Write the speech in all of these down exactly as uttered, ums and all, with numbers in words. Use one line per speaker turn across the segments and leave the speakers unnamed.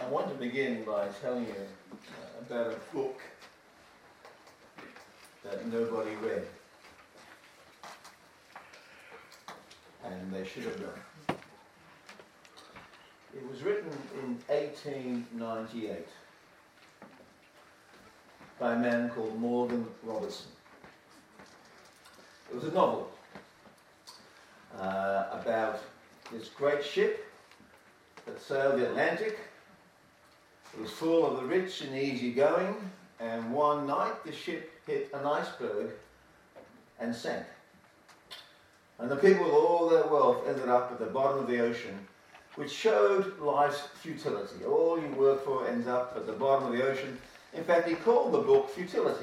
want to begin by telling you uh, about a book that nobody read, and they should have done. It was written in eighteen ninety-eight by a man called Morgan Robertson. It was a novel uh, about this great ship that sailed the Atlantic. It was full of the rich and easygoing, and one night the ship hit an iceberg and sank. And the people with all their wealth ended up at the bottom of the ocean, which showed life's futility. All you work for ends up at the bottom of the ocean. In fact, he called the book Futility.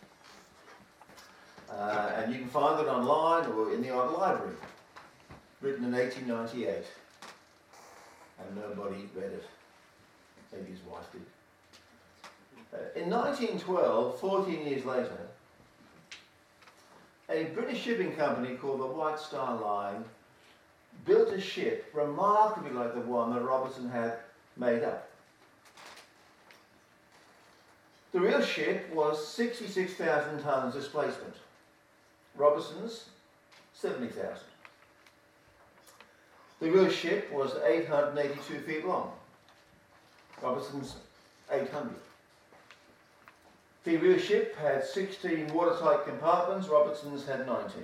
Uh, and you can find it online or in the old library, written in eighteen ninety-eight. And nobody read it. Maybe his wife did. Uh, in nineteen twelve, fourteen years later, a British shipping company called the White Star Line built a ship remarkably like the one that Robertson had made up. The real ship was sixty-six thousand tons displacement. Robertson's, seventy thousand. The real ship was eight hundred eighty-two feet long. Robertson's, eight hundred. The real ship had sixteen watertight compartments. Robertson's had nineteen.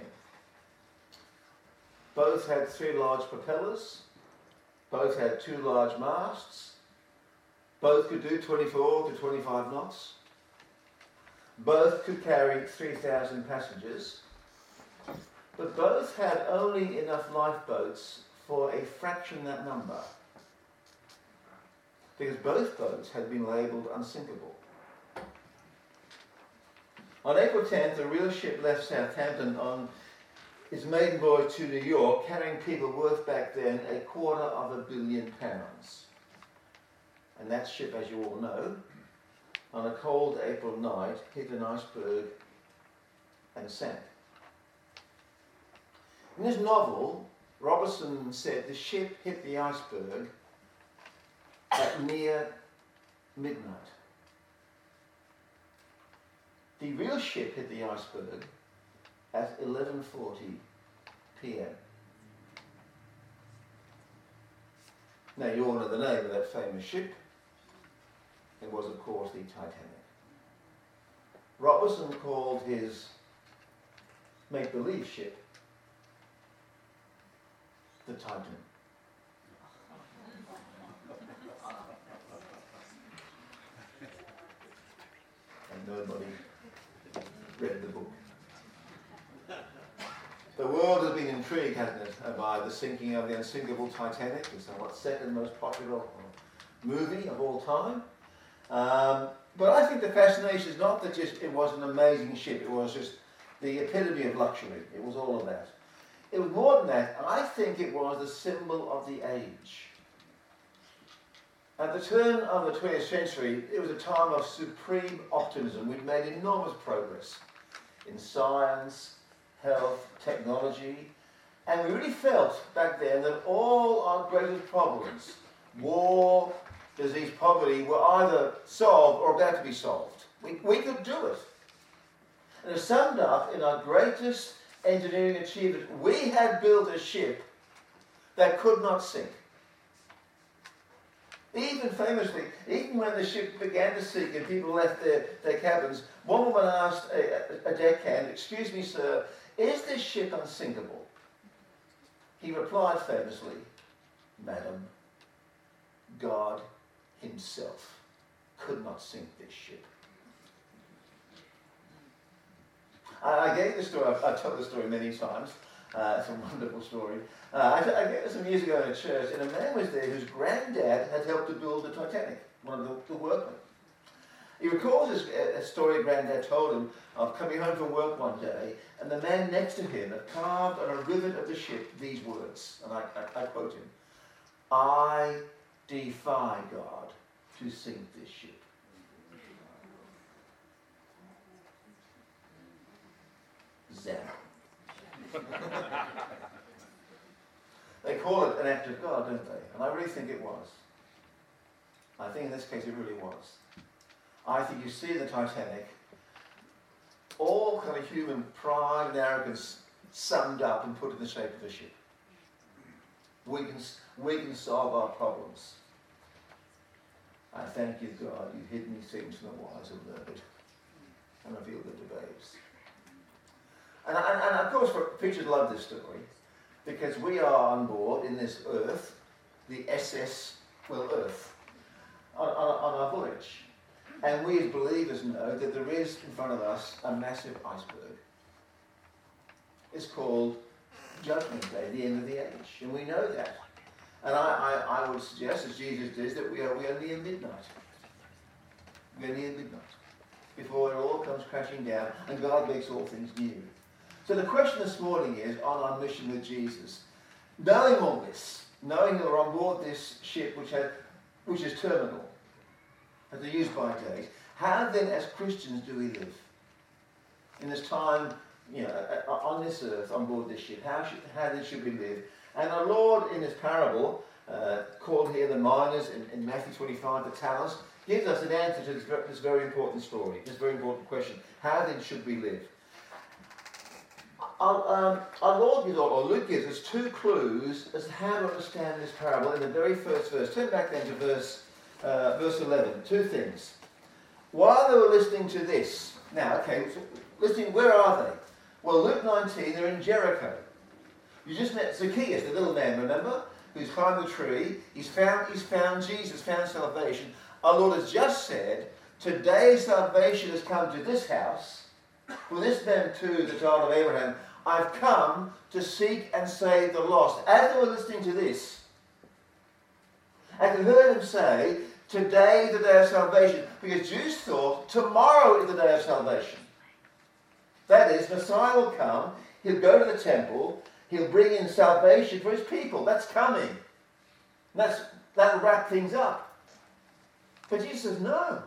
Both had three large propellers. Both had two large masts. Both could do twenty-four to twenty-five knots. Both could carry three thousand passengers. But both had only enough lifeboats for a fraction of that number, because both boats had been labelled unsinkable. On April tenth, the real ship left Southampton on its maiden voyage to New York, carrying people worth back then a quarter of a billion pounds. And that ship, as you all know, on a cold April night, hit an iceberg and sank. In this novel, Robertson said the ship hit the iceberg at near midnight. The real ship hit the iceberg at eleven forty p m Now you all know the name of that famous ship. It was, of course, the Titanic. Robertson called his make-believe ship the Titan. And nobody read the book. The world has been intrigued, hasn't it, by the sinking of the unsinkable Titanic. It's the what second most popular movie of all time. Um, but I think the fascination is not that just it was an amazing ship. It was just the epitome of luxury. It was all of that. It was more than that. I think it was the symbol of the age. At the turn of the twentieth century, it was a time of supreme optimism. We'd made enormous progress in science, health, technology, and we really felt back then that all our greatest problems, war, disease, poverty, were either solved or about to be solved. We, we could do it. And it's summed up in our greatest engineering achievement. We had built a ship that could not sink. Even famously, even when the ship began to sink and people left their, their cabins, one woman asked a, a, a deckhand, "Excuse me, sir, is this ship unsinkable?" He replied famously, "Madam, God himself could not sink this ship." I, I gave this story, I've, I've told this story many times. Uh, it's a wonderful story. Uh, I, I gave it some years ago in a church, and a man was there whose granddad had helped to build the Titanic, one of the, the workmen. He recalls this uh, story granddad told him of coming home from work one day, and the man next to him had carved on a rivet of the ship these words, and I, I, I quote him: "I defy God to sink this ship." Zap. They call it an act of God, don't they? And I really think it was. I think in this case it really was. I think you see in the Titanic all kind of human pride and arrogance summed up and put in the shape of a ship. We can, we can solve our problems. I thank you, God, you've hidden these things from the wise and learned and revealed them to babes. And, and, and of course, preachers love this story because we are on board in this Earth, the S S, well, Earth, on, on, on our voyage. And we as believers know that there is in front of us a massive iceberg. It's called Judgment Day, the end of the age. And we know that. And I, I, I would suggest, as Jesus did, that we are, we are near midnight. We are near midnight. Before it all comes crashing down and God makes all things new. So the question this morning is, on our mission with Jesus, knowing all this, knowing that we're on board this ship which, had, which is terminal, as a use-by date, how then as Christians do we live? In this time, you know, on this earth, on board this ship, how, should, how then should we live? And our Lord, in this parable, uh, called here the miners in, in Matthew twenty-five, the talents, gives us an answer to this, this very important story, this very important question. How then should we live? Our, um, our Lord gives, or Luke gives us two clues as to how to understand this parable in the very first verse. Turn back then to verse, uh, verse eleven. Two things. While they were listening to this, now, okay, so listening, where are they? Well, Luke nineteen, they're in Jericho. You just met Zacchaeus, the little man, remember? Who's climbed the tree. He's found, he's found Jesus, found salvation. Our Lord has just said, today salvation has come to this house. For this man too, the child of Abraham, I've come to seek and save the lost. As they were listening to this, and they heard him say, today is the day of salvation. Because Jews thought tomorrow is the day of salvation. That is, Messiah will come, he'll go to the temple, he'll bring in salvation for his people. That's coming. That's, that'll wrap things up. But Jesus says, no.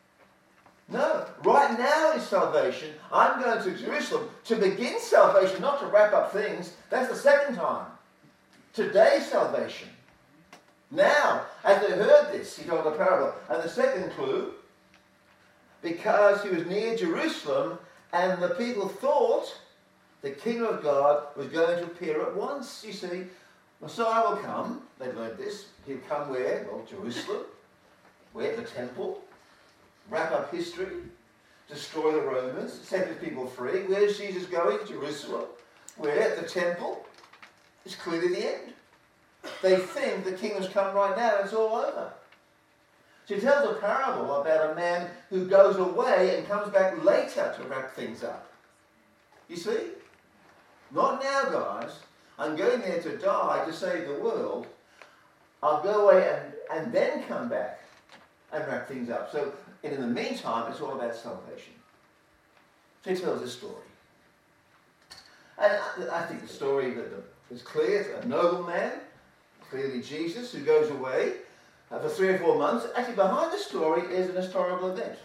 No. Right now is salvation. I'm going to Jerusalem to begin salvation, not to wrap up things. That's the second time. Today's salvation. Now, as they heard this, he told a parable. And the second clue, because he was near Jerusalem, and the people thought the kingdom of God was going to appear at once. You see, Messiah will come. They've learned this. He'll come where? Well, Jerusalem. Where? The temple. Wrap up history. Destroy the Romans. Set his people free. Where's Jesus going? Jerusalem. Where? The temple. It's clearly the end. They think the kingdom's come right now and it's all over. She tells a parable about a man who goes away and comes back later to wrap things up. You see? Not now, guys. I'm going there to die to save the world. I'll go away and, and then come back and wrap things up. So, and in the meantime, it's all about salvation. She tells this story. And I, I think the story is clear. It's a noble man, clearly Jesus, who goes away Uh, for three or four months. Actually, behind the story is an historical event.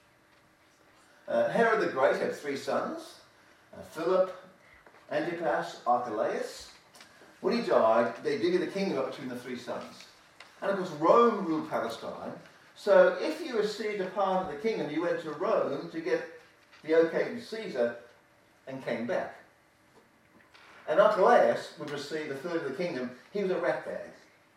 Uh, Herod the Great had three sons, uh, Philip, Antipas, Archelaus. When he died, they divided the kingdom up between the three sons. And of course, Rome ruled Palestine. So if you received a part of the kingdom, you went to Rome to get the okay from Caesar and came back. And Archelaus would receive a third of the kingdom. He was a ratbag.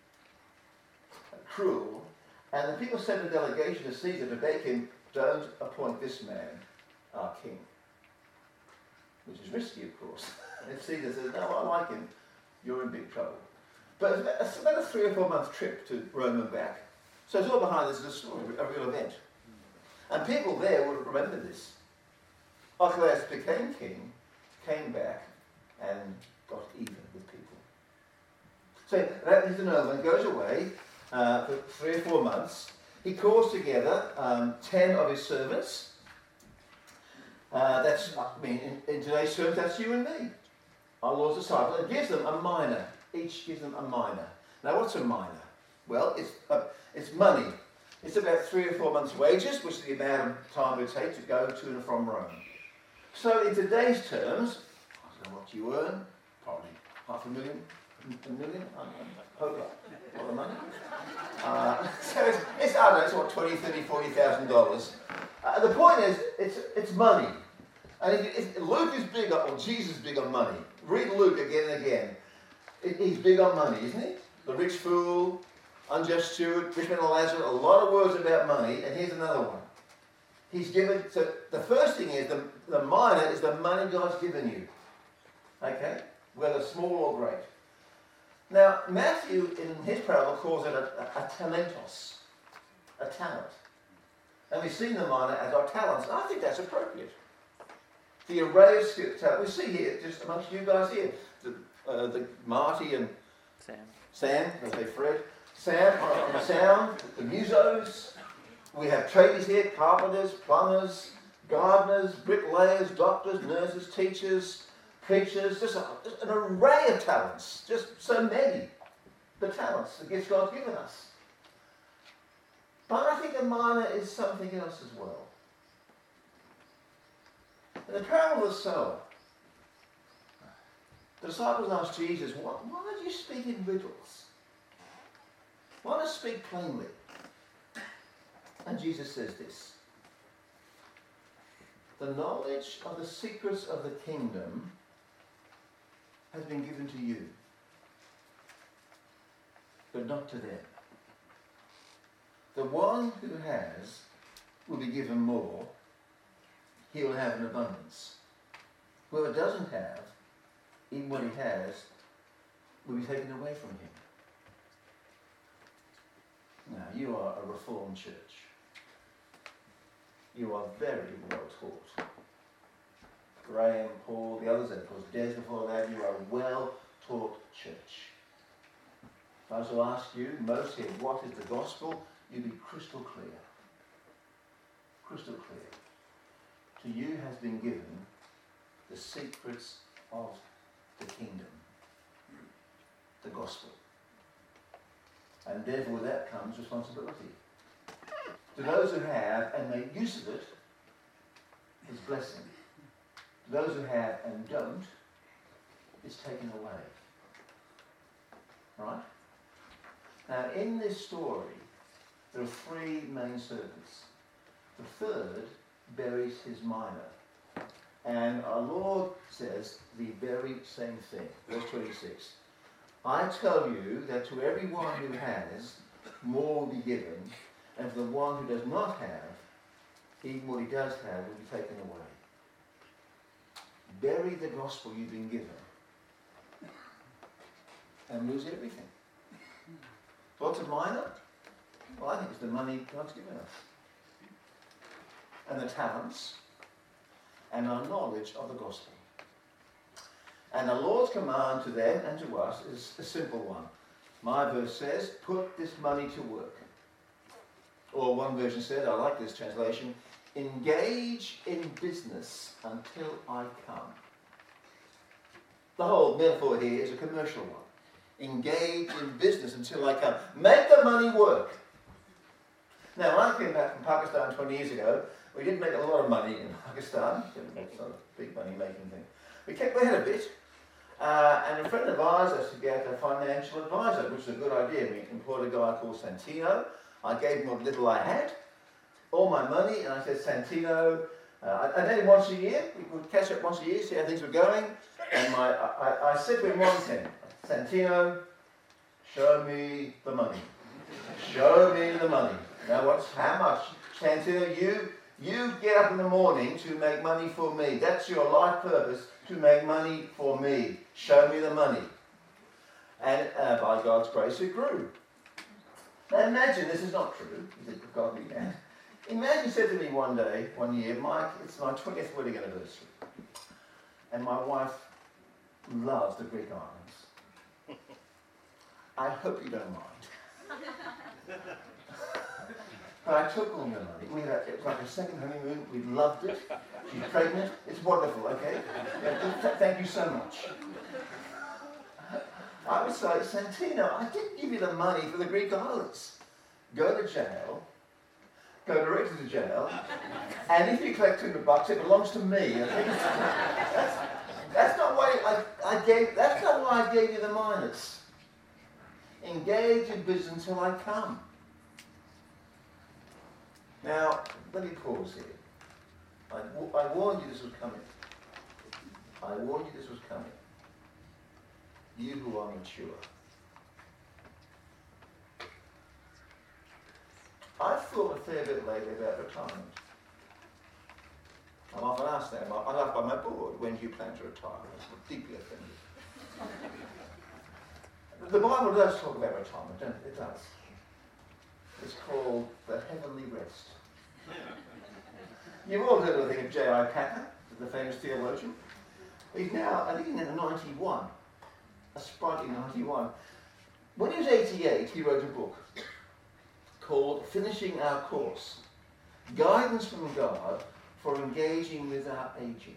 Cruel, and the people sent a delegation to Caesar to beg him, don't appoint this man our king. Which is risky, of course. And Caesar says, no, I like him. You're in big trouble. But it's about a three or four month trip to Rome and back. So it's all behind this is a story, a real event. And people there would remember this. Archelaus became king, came back, and got even with people. So that is the nobleman, goes away, Uh, for three or four months. He calls together um, ten of his servants. Uh, that's, I mean, in, in today's terms, that's you and me, our Lord's disciples, and gives them a mina. Each gives them a mina. Now, what's a mina? Well, it's uh, it's money. It's about three or four months' wages, which is the amount of time it would take to go to and from Rome. So, in today's terms, I don't know what you earn, probably half a million, a million, I don't know, hope a lot of money. Uh, so it's, it's, I don't it's what, twenty, thirty, forty thousand dollars. Uh, the point is, it's it's money. And if, if Luke is big on, or Jesus is big on money. Read Luke again and again. It, he's big on money, isn't he? The rich fool, unjust steward, rich man and Lazarus, a lot of words about money, and here's another one. He's given, so the first thing is, the, the minor is the money God's given you. Okay? Whether small or great. Now, Matthew, in his parable, calls it a, a, a talentos, a talent. And we've seen the minor as our talents, and I think that's appropriate. The array of skills. We see here, just amongst you guys here, the, uh, the Marty and
Sam.
Sam, as they Fred. Sam on the sound, the musos. We have tradies here, carpenters, plumbers, gardeners, bricklayers, doctors, nurses, teachers, preachers, just, a, just an array of talents, just so many. The talents, the gifts God's given us. But I think a minor is something else as well. In the parable of the sower, the disciples asked Jesus, why, why do you speak in riddles? Why not speak plainly? And Jesus says this: the knowledge of the secrets of the kingdom has been given to you, but not to them. The one who has will be given more. He will have an abundance. Whoever doesn't have, even what he has, will be taken away from him. Now, you are a Reformed church. You are very well taught. Graham, Paul, the others, of course, Des before that, you are a well-taught church. If I was to ask you, most here, what is the gospel? You'd be crystal clear. Crystal clear. To you has been given the secrets of the kingdom, the gospel. And therefore with that comes responsibility. To those who have and make use of it is blessing. To those who have and don't, it's taken away. Right? Now in this story, there are three main servants. The third buries his minor. And our Lord says the very same thing. Verse twenty-six. I tell you that to everyone who has, more will be given, and for the one who does not have, even what he does have will be taken away. Bury the gospel you've been given, and lose everything. What's a minor? Well, I think it's the money God's given us. And the talents, and our knowledge of the gospel. And the Lord's command to them and to us is a simple one. My verse says, put this money to work. Or one version said, I like this translation, engage in business until I come. The whole metaphor here is a commercial one. Engage in business until I come. Make the money work. Now, when I came back from Pakistan twenty years ago, we did make a lot of money in Pakistan. It's not a big money-making thing. We kept ahead a bit. Uh, and a friend advised us to get a financial advisor, which was a good idea. We employed a guy called Santino. I gave him what little I had, all my money, and I said, Santino, uh, I, I met him once a year. We would catch up once a year, see how things were going. And my, I, I said to him one thing, Santino, show me the money. Show me the money. Now what's, how much? Santino, you, you get up in the morning to make money for me. That's your life purpose, to make money for me. Show me the money. And uh, by God's grace it grew. Now imagine, this is not true, is it? God be mad. Imagine he said to me one day, one year, Mike, it's my twentieth wedding anniversary. And my wife loves the Greek islands. I hope you don't mind. But I took all the money. We had a, it was like a second honeymoon. We loved it. She's pregnant. It's wonderful, okay? Yeah, th- thank you so much. I would say, Santino, I didn't give you the money for the Greek islands. Go to jail. Go directly to jail. And if you collect two hundred bucks, it belongs to me. Okay? That's, that's not why I, I gave. That's not why I gave you the minus. Engage in business until I come. Now, let me pause here. I, I warned you this was coming. I warned you this was coming. You who are mature. I've thought a fair bit lately about retirement. I'm often asked that. I'm asked by my board, when do you plan to retire? I'm deeply offended. The Bible does talk about retirement, doesn't it? It does. It's called the heavenly rest. You've all heard of the thing of J I Packer, the famous theologian. He's now, I think he's now ninety-one. A sprightly ninety-one. When he was eighty-eight, he wrote a book called Finishing Our Course. Guidance from God for engaging with our aging.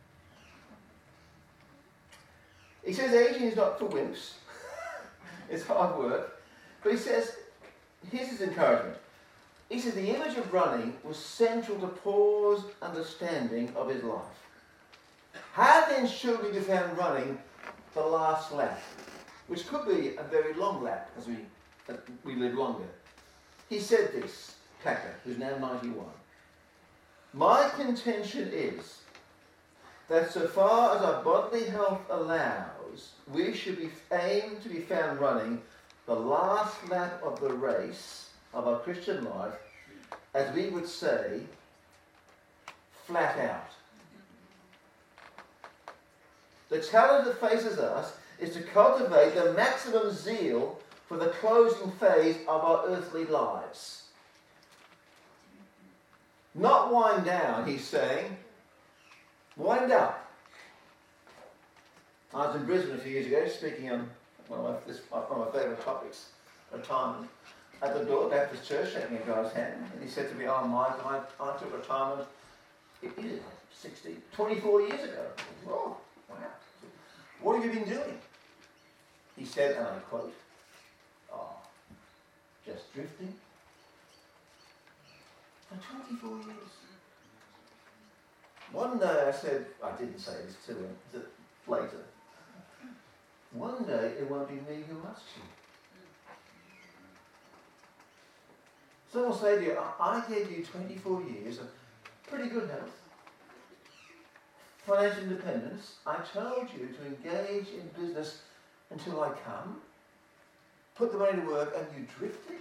He says aging is not for wimps. It's hard work. But he says, here's his encouragement. He says the image of running was central to Paul's understanding of his life. How then should we be found running the last lap, which could be a very long lap as we, as we live longer? He said this, Packer, who's now ninety-one. My contention is that so far as our bodily health allows, we should be aimed to be found running the last lap of the race of our Christian life, as we would say, flat out. The challenge that faces us is to cultivate the maximum zeal for the closing phase of our earthly lives. Not wind down, he's saying. Wind up. I was in Brisbane a few years ago speaking on one of my, this, one of my favourite topics, retirement. At the door, Baptist Church, shaking a guy's hand, and he said to me, oh, Mike, I, I took retirement, it is sixty, twenty-four years ago. Oh, wow. What have you been doing? He said, and I quote, oh, just drifting. For twenty-four years. One day I said, I didn't say this to him, I said later, one day it won't be me who asks you. Someone will say to you, I gave you twenty-four years of pretty good health, financial independence. I told you to engage in business until I come, put the money to work, and you drifted.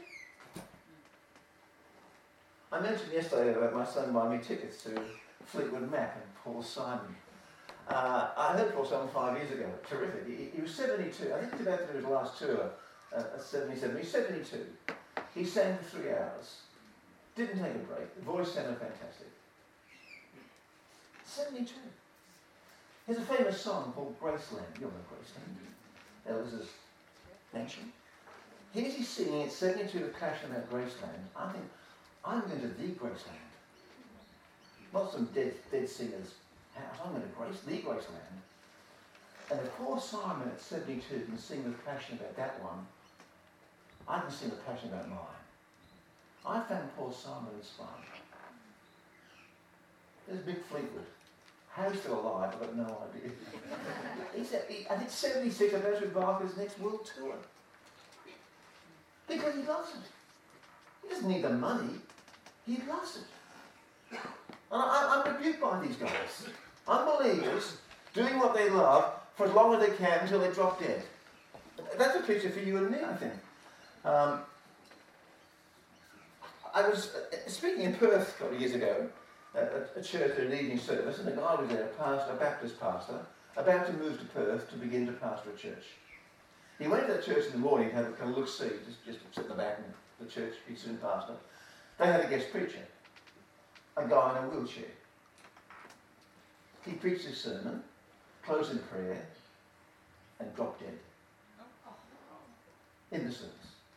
I mentioned yesterday about my son buying me tickets to Fleetwood Mac and Paul Simon. Uh, I heard Paul Simon five years ago. Terrific. He, he was seventy-two. I think he's about to do his last tour uh, at seventy-seven. He's seventy-two. He sang for three hours. Didn't take a break. The voice sounded fantastic. seventy-two. There's a famous song called Graceland. You know Graceland. Elvis's mention. Here's he singing at seventy-two to Clash about Graceland. I think, I'm going to the Graceland. Not some dead, dead singer's house. I'm going to Grace, the Graceland. And if Paul Simon at seventy-two can sing with passion about that one, I can sing with passion about mine. I found Paul Simon inspiring. There's Mick Fleetwood. How he's still alive, I've got no idea. He's at, he, I think seventy-six, about to embark on his next world tour. Because he loves it. He doesn't need the money. He loves it. And I, I'm rebuked by these guys. Unbelievers doing what they love for as long as they can until they drop dead. That's a picture for you and me, I think. Um, I was uh, speaking in Perth a couple of years ago at a, a church at an evening service, and a guy was there, a pastor, a Baptist pastor, about to move to Perth to begin to pastor a church. He went to that church in the morning to have a kind of look-see, just, just sit in the back in the church, he'd soon pastor. They had a guest preacher, a guy in a wheelchair. He preached his sermon, closed in prayer, and dropped dead in the service.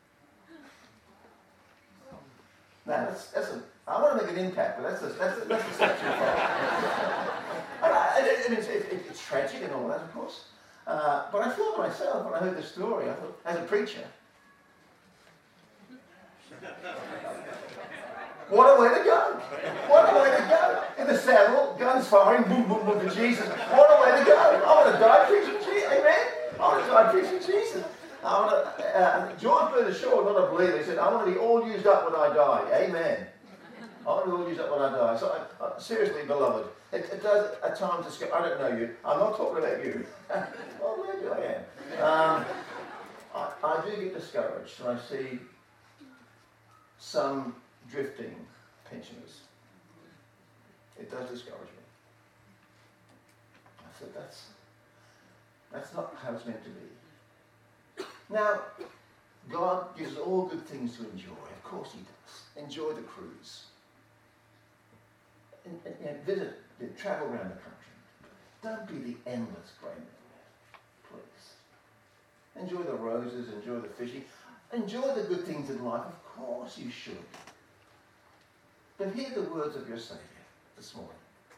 Now, that's, that's a, I want to make an impact, but that's a, that's a, that's a step too far. I, I, I mean, it's, it, it's tragic and all that, of course. Uh, but I thought to myself, when I heard this story, I thought, as a preacher, what a way to go! What a way to go! In the saddle, guns firing, boom, boom, boom, for Jesus. What a way to go! I want to die preaching Jesus, amen? I want to die preaching Jesus. I want to, uh, George Bernard Shaw, not a believer, he said, I want to be all used up when I die, amen. I want to hold you up when I die. So, I, I, seriously, beloved, it, it does at times discourage. I don't know you. I'm not talking about you. Oh, maybe I am. Um, I, I do get discouraged when I see some drifting pensioners. It does discourage me. I said, that's, that's not how it's meant to be. Now, God gives us all good things to enjoy. Of course he does. Enjoy the cruise. And, and, and visit, travel around the country. Don't be the endless greyman, please. Enjoy the roses, enjoy the fishing. Enjoy the good things in life. Of course you should. But hear the words of your Saviour this morning.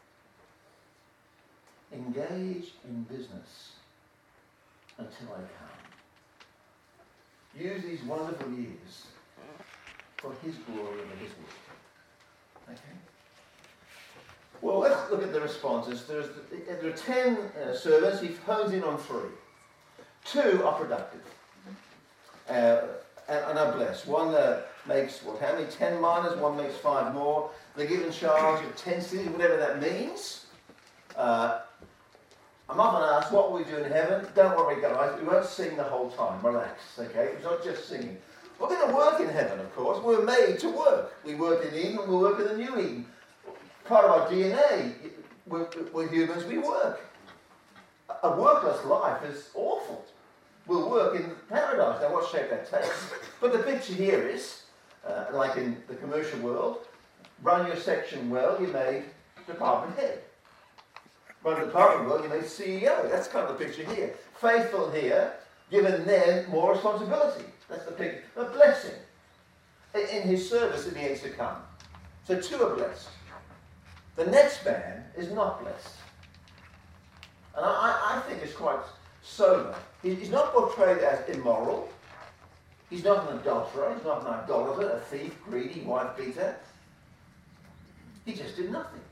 Engage in business until I come. Use these wonderful years for his glory and his work. Okay? Well, let's look at the responses. There's, there are ten uh, servants. He hones in on three. Two are productive uh, and, and are blessed. One uh, makes, what, how many? Ten miners. One makes five more. They're given charge of ten cities, whatever that means. Uh, I'm often asked, what will we do in heaven? Don't worry, guys. We won't sing the whole time. Relax, okay? It's not just singing. We're going to work in heaven, of course. We're made to work. We work in Eden, we work in the new Eden. Part of our D N A, we're, we're humans, we work. A workless life is awful. We'll work in paradise. Now, what shape that takes? But the picture here is, uh, like in the commercial world, run your section well, you made department head. Run the department well, you made C E O. That's kind of the picture here. Faithful here, given them more responsibility. That's the picture. A blessing in his service in the age to come. So two are blessed. The next man is not blessed. And I, I think it's quite sober. He's not portrayed as immoral. He's not an adulterer. He's not an idolater, a thief, greedy, wife beater. He just did nothing.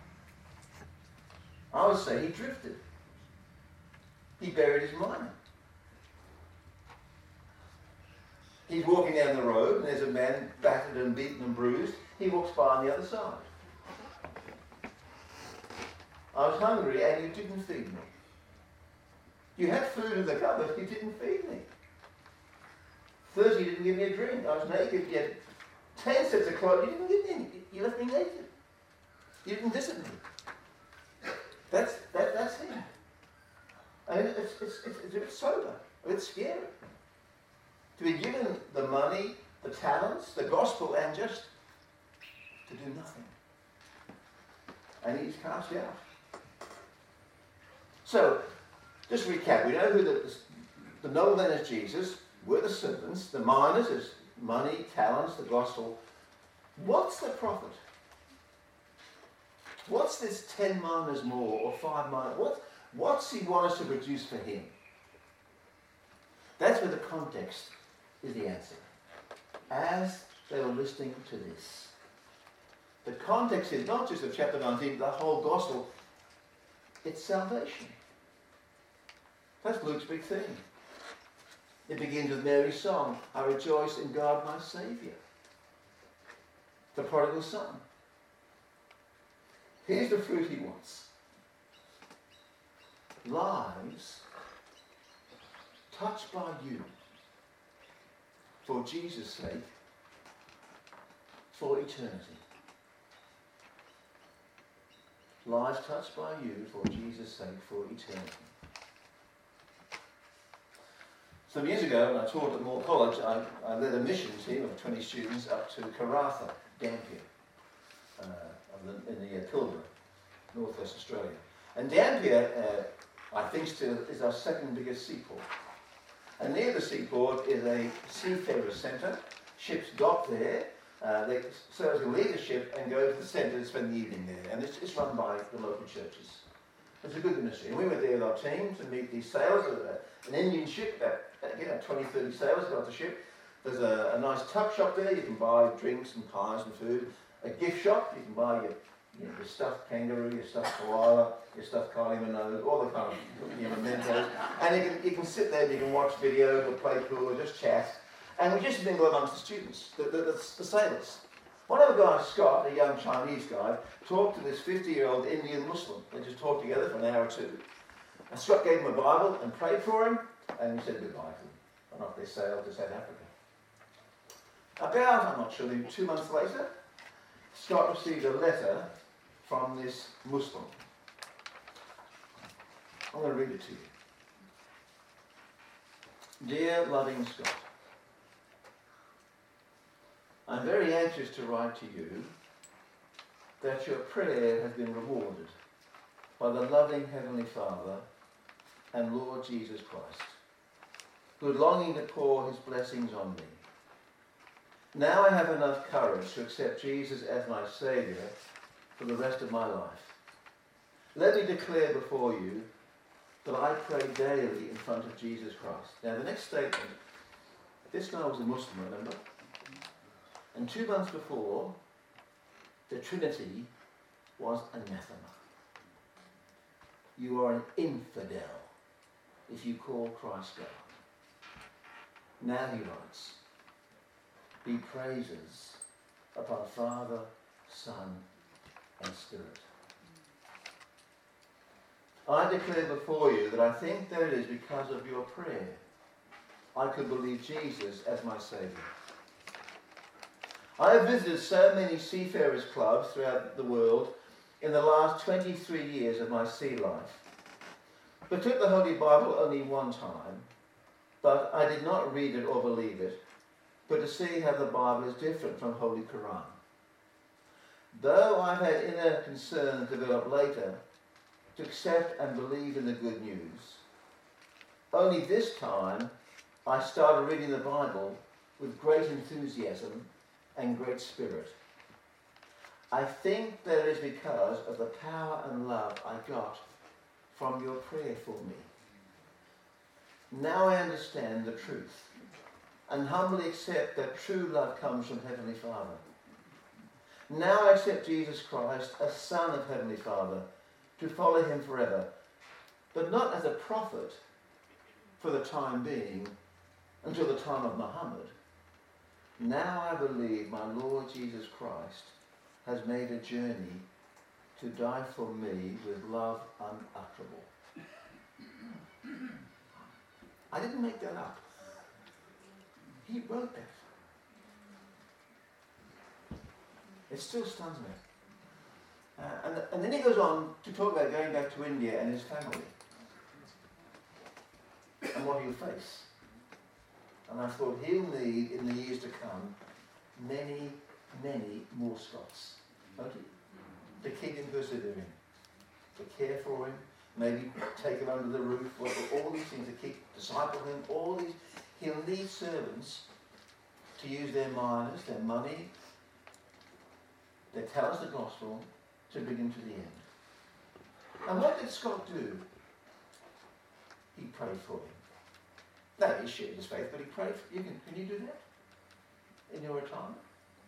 I would say he drifted. He buried his money. He's walking down the road and there's a man battered and beaten and bruised. He walks by on the other side. I was hungry and you didn't feed me. You had food in the cupboard, you didn't feed me. Thirsty, you didn't give me a drink. I was naked, you had ten sets of clothes, you didn't give me any. You left me naked. You didn't visit me. That's, that, that's him. I mean, it's, it's, it's, it's a bit sober, a bit scary. To be given the money, the talents, the gospel, and just to do nothing. And he's cast out. So, just recap. We know who the, the nobleman is Jesus. We're the servants. The miners is money, talents, the gospel. What's the profit? What's this ten miners more or five miners? What, what's he want us to produce for him? That's where the context is the answer. As they were listening to this. The context is not just of chapter nineteen, the whole gospel. It's salvation. That's Luke's big theme. It begins with Mary's song, I rejoice in God my Saviour. The prodigal son. Here's the fruit he wants. Lives touched by you for Jesus' sake for eternity. Lives touched by you for Jesus' sake for eternity. Some years ago, when I taught at Moore College, I, I led a mission team of twenty students up to Karratha, Dampier, uh, of the, in the uh, Pilbara, northwest Australia. And Dampier, uh, I think still, is our second biggest seaport. And near the seaport is a seafarer centre. Ships dock there. Uh, they serve as a leave the ship and go to the centre and spend the evening there. And it's, it's run by the local churches. It's a good ministry. And we went there with our team to meet these sailors. Uh, an Indian ship, about, you know, twenty, thirty sailors got the ship. There's a, a nice tuck shop there. You can buy drinks and pies and food. A gift shop. You can buy your, you know, your stuffed kangaroo, your stuffed koala, your stuffed Kylie Minogue, all the kind of, you know, mementos. And you can, you can sit there and you can watch videos or play pool or just chat. And we just mingle amongst the students, the, the, the, the sailors. One of the guys, Scott, a young Chinese guy, talked to this fifty-year-old Indian Muslim. They just talked together for an hour or two. And Scott gave him a Bible and prayed for him, and he said goodbye to him. And off they sailed to South Africa. About, I'm not sure, maybe two months later, Scott received a letter from this Muslim. I'm going to read it to you. Dear loving Scott, I'm very anxious to write to you that your prayer has been rewarded by the loving Heavenly Father and Lord Jesus Christ, who is longing to pour his blessings on me. Now I have enough courage to accept Jesus as my Saviour for the rest of my life. Let me declare before you that I pray daily in front of Jesus Christ. Now the next statement, this guy was a Muslim, remember? And two months before, the Trinity was anathema. You are an infidel if you call Christ God. Now he writes, be praises upon Father, Son, and Spirit. I declare before you that I think that it is because of your prayer I could believe Jesus as my Saviour. I have visited so many seafarers' clubs throughout the world in the last twenty-three years of my sea life, but took the Holy Bible only one time, but I did not read it or believe it, but to see how the Bible is different from Holy Quran. Though I've had inner concerns develop later to accept and believe in the good news, only this time I started reading the Bible with great enthusiasm and great spirit. I think that it is because of the power and love I got from your prayer for me. Now I understand the truth and humbly accept that true love comes from Heavenly Father. Now I accept Jesus Christ as Son of Heavenly Father to follow him forever, but not as a prophet for the time being until the time of Muhammad. Now I believe my Lord Jesus Christ has made a journey to die for me with love unutterable. I didn't make that up. He wrote that. It still stuns me. Uh, and, and then he goes on to talk about going back to India and his family and what he'll face. And I thought he'll need, in the years to come, many, many more Scots, won't he? To keep him persevering, to care for him, maybe take him under the roof, all these things, to keep disciple him, all these. He'll need servants to use their minds, their money, their talents, the gospel, to bring him to the end. And what did Scott do? He prayed for him. No, he shared his faith, but he prayed for you. Can, can you do that in your retirement?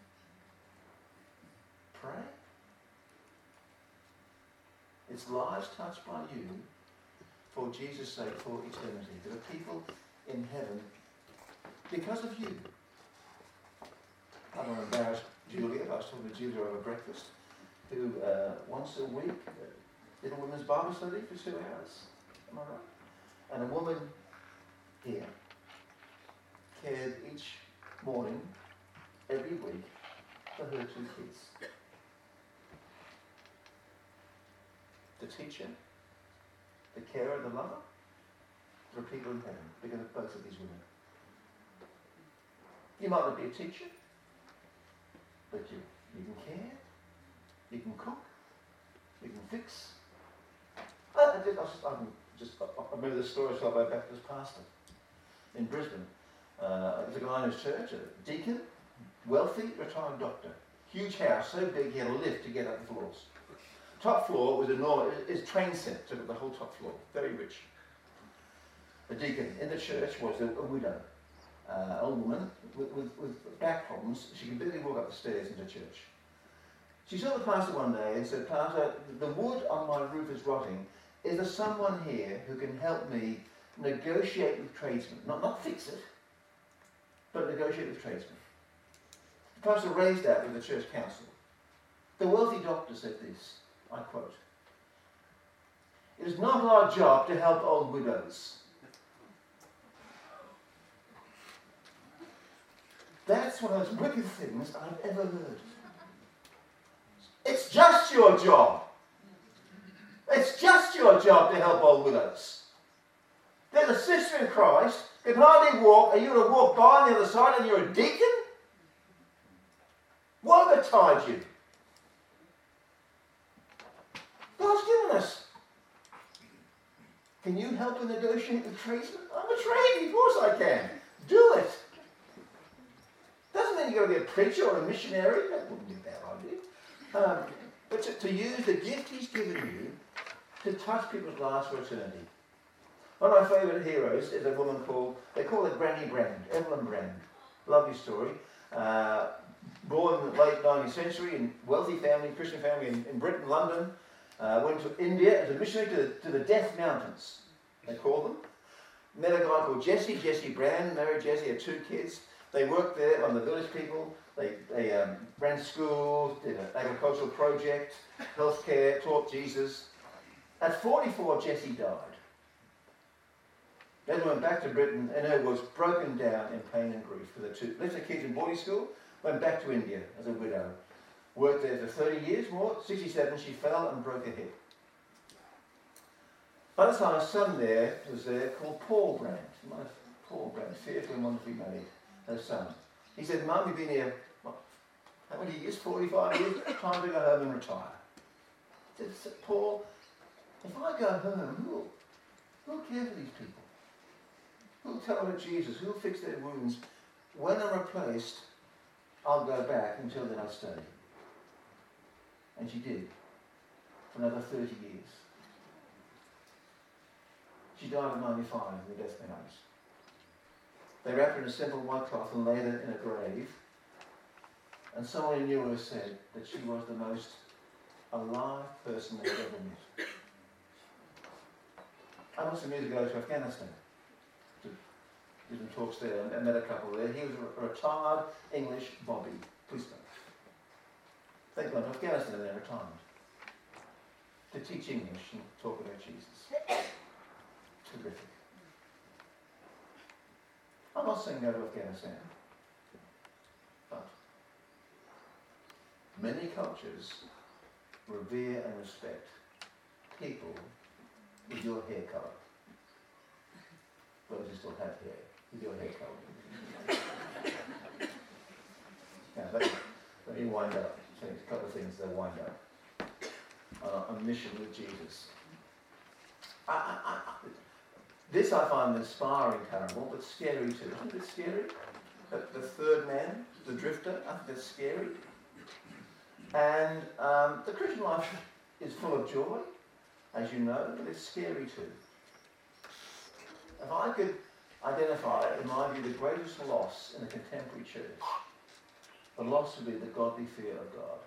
Pray. It's lives touched by you for Jesus' sake, for eternity. There are people in heaven because of you. I don't want to embarrass Julia. I was talking to Julia over breakfast, who uh, once a week uh, did a women's Bible study for two hours. Am I right? And a woman here cared each morning, every week, for her two kids. The teacher, the carer, the lover, there are people in heaven because of both of these women. You might not be a teacher, but you, you can care, you can cook, you can fix. I, I, did, I, just, I, just, I remember this story told by a Baptist pastor in Brisbane. Uh, there's a guy in his church, a deacon, wealthy, retired doctor. Huge house, so big he had a lift to get up the floors. Top floor was enormous. His train set took up the whole top floor. Very rich. The deacon in the church was a, a widow, uh, an old woman with, with, with back problems. She could barely walk up the stairs into church. She saw the pastor one day and said, "Pastor, the wood on my roof is rotting. Is there someone here who can help me negotiate with tradesmen? Not, not fix it, but negotiate with tradesmen." The pastor raised that with the church council. The wealthy doctor said this, I quote, "It is not our job to help old widows. That's one of those wicked things I've ever heard. It's just your job. It's just your job to help old widows. There's a sister in Christ, can hardly walk, and you're going to walk by on the other side and you're a deacon? What have they tied you? God's given us. Can you help in negotiate with tradesmen? I'm a tradie, of course I can. Do it. Doesn't mean you've got to be a preacher or a missionary. That wouldn't be a bad idea. Um, but to, to use the gift he's given you to touch people's lives for eternity. One of my favourite heroes is a woman called, they call her Granny Brand, Evelyn Brand. Lovely story. Uh, born in the late nineteenth century in wealthy family, Christian family in, in Britain, London. Uh, went to India as a missionary to the, to the Death Mountains, they call them. Met a guy called Jesse, Jesse Brand, married Jesse, had two kids. They worked there on the village people. They, they um, ran schools, did an agricultural project, healthcare, taught Jesus. At forty-four, Jesse died. Then went back to Britain and her was broken down in pain and grief for the two. Left her kids in boarding school, went back to India as a widow. Worked there for thirty years more. sixty-seven, she fell and broke her hip. By the time her son there was there, called Paul Brand. Paul Brand, fearfully and wonderfully made, her son. He said, "Mum, you've been here, what, how many years? forty-five years? Time to go home and retire." He said, "Paul, if I go home, who'll, who'll care for these people? Who'll tell them Jesus? Who'll fix their wounds? When I'm replaced, I'll go back. Until then I'll stay." And she did, for another thirty years. She died at ninety-five in the Death Mountains. They wrapped her in a simple white cloth and laid her in a grave. And someone who knew her said that she was the most alive person they'd ever met. I must have years ago to Afghanistan to do some talks there and met a couple there. He was a retired English bobby policeman. They'd gone to Afghanistan in their retirement to teach English and talk about Jesus. Terrific. I'm not saying go to Afghanistan, but many cultures revere and respect people with your hair colour. Those who still have hair, with your hair colour. Now, let, let me wind up. So a couple of things that wind up. Uh, a mission with Jesus. I, I, I, this I find inspiring, terrible, but scary too. Isn't it scary? The, the third man, the drifter, I think that's scary. And um, the Christian life is full of joy, as you know, but it's scary too. If I could identify, in my view, the greatest loss in the contemporary church, the loss would be the godly fear of God.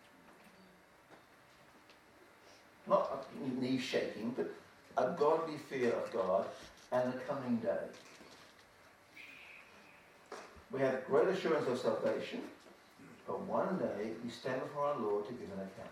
Not a knee shaking, but a godly fear of God and the coming day. We have great assurance of salvation, but one day we stand before our Lord to give an account.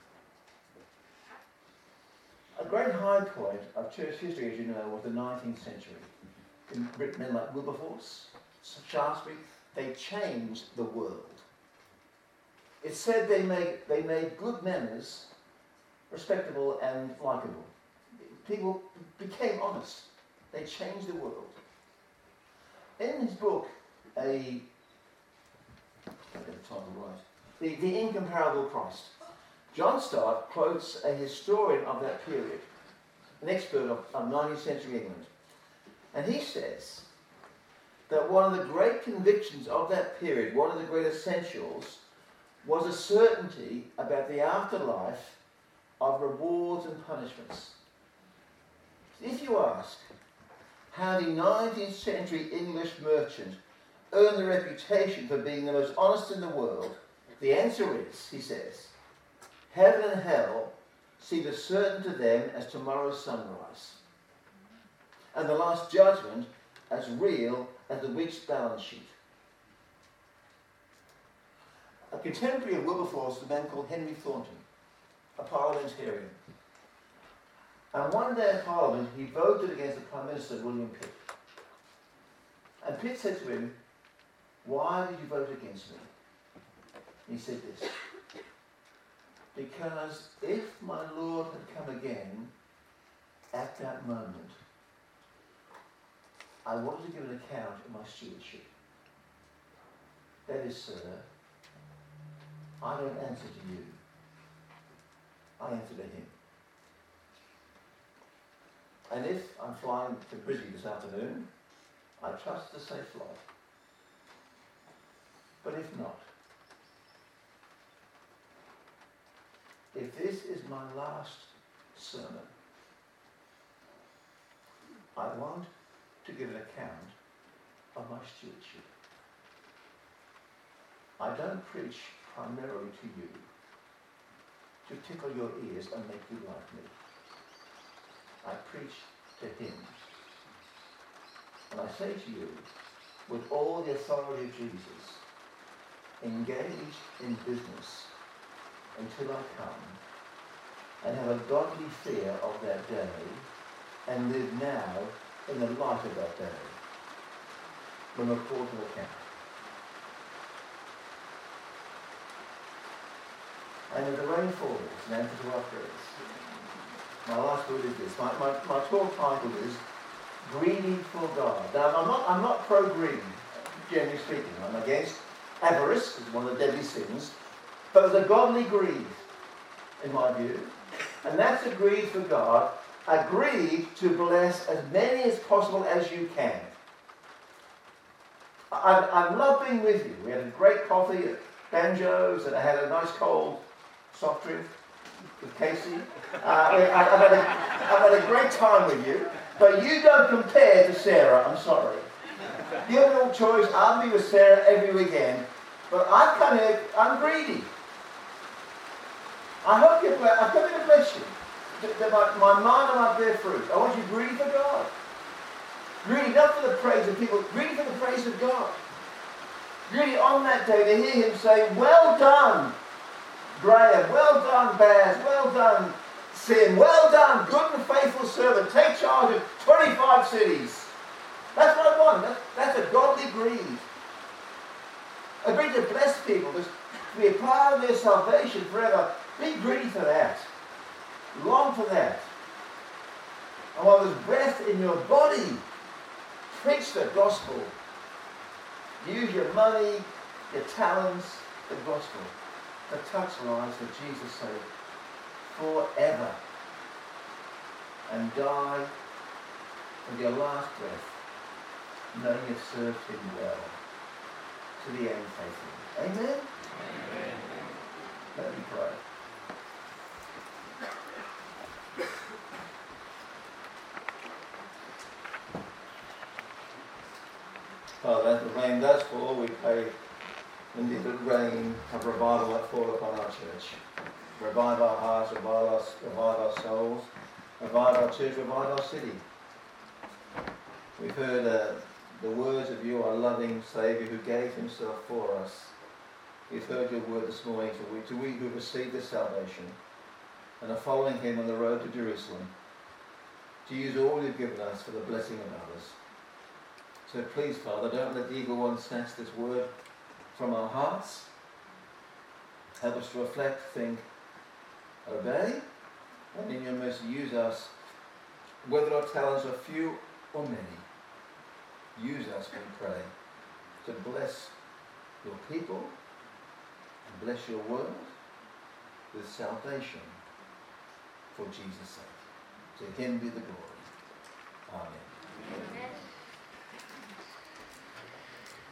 A great high point of church history, as you know, was the nineteenth century. In Britain, men like Wilberforce, Shaftesbury, they changed the world. It said they made, they made good manners respectable and likeable. People became honest. They changed the world. In his book, a, I'll get the title right, the, the Incomparable Christ, John Stott quotes a historian of that period, an expert of, of nineteenth century England. And he says that one of the great convictions of that period, one of the great essentials, was a certainty about the afterlife of rewards and punishments. If you ask how the nineteenth century English merchant earned the reputation for being the most honest in the world, the answer is, he says, heaven and hell seem as certain to them as tomorrow's sunrise, and the last judgment as real as the week's balance sheet. A contemporary of Wilberforce was a man called Henry Thornton, a parliamentarian. And one day in Parliament, he voted against the Prime Minister, William Pitt. And Pitt said to him, "Why did you vote against me?" He said this, "Because if my Lord had come again at that moment, I wanted to give an account of my stewardship. That is, sir, I don't answer to you. I answer to him. And if I'm flying to Brisbane this afternoon, I trust a safe flight. But if not, if this is my last sermon, I want to give an account of my stewardship. I don't preach primarily to you to tickle your ears and make you like me. I preach to him. And I say to you, with all the authority of Jesus, engage in business until I come, and have a godly fear of that day, and live now in the light of that day, when we're called to account. And as the rain falls, in answer to our prayers, my last word is this. My, my, my talk title is Greedy for God. Now, I'm not, I'm not pro-greed, generally speaking. I'm against avarice, it's one of the deadly sins. But there's a godly greed, in my view. And that's a greed for God, a greed to bless as many as possible as you can. I, I love being with you. We had a great coffee at Banjo's, and I had a nice cold soft drink with Casey. Uh, I, I've, had a, I've had a great time with you, but you don't compare to Sarah, I'm sorry. You have no choice, I'll be with Sarah every weekend, but I've come here, I'm greedy. I hope you, I've come here to bless you. That my, my mind and my bear fruit. I want you greedy for God. Greedy not for the praise of people, greedy for the praise of God. Greedy on that day to hear him say, "Well done, Graham, well done, Baz, well done, Sin, well done, good and faithful servant, take charge of twenty-five cities." That's what I want. That's, that's a godly greed. A greed to bless people, to be a part of their salvation forever. Be greedy for that. Long for that. And while there's breath in your body, preach the gospel. Use your money, your talents, the gospel, to touch lives for Jesus' sake forever. And die with your last breath, knowing you've served him well, to the end faithfully. Amen? Amen. Let me pray. Father, as the rain does fall, we pray, indeed, that rain of revival might fall upon our church. Revive our hearts, revive our, revive our souls, revive our church, revive our city. We've heard uh, the words of you, our loving Saviour, who gave himself for us. We've heard your word this morning to we, to we who have received this salvation and are following him on the road to Jerusalem, to use all you've given us for the blessing of others. So please, Father, don't let the evil one snatch this word from our hearts. Help us to reflect, think, obey, and in your mercy use us, whether our talents are few or many. Use us, we pray, to bless your people and bless your world with salvation for Jesus' sake. To him be the glory. Amen. Amen.